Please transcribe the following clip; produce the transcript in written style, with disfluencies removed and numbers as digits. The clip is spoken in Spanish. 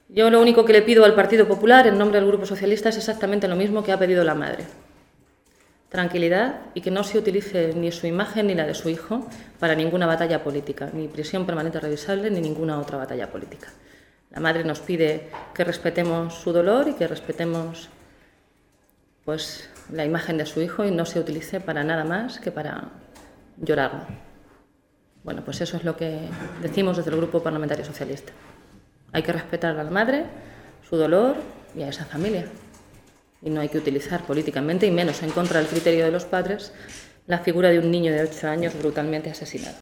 Yo lo único que le pido al Partido Popular, en nombre del Grupo Socialista, es exactamente lo mismo que ha pedido la madre. Tranquilidad y que no se utilice ni su imagen ni la de su hijo para ninguna batalla política, ni prisión permanente revisable, ni ninguna otra batalla política. La madre nos pide que respetemos su dolor y que respetemos pues, la imagen de su hijo y no se utilice para nada más que para llorarlo. Bueno, pues eso es lo que decimos desde el Grupo Parlamentario Socialista. Hay que respetar a la madre, su dolor y a esa familia. Y no hay que utilizar políticamente, y menos en contra del criterio de los padres, la figura de un niño de 8 años brutalmente asesinado.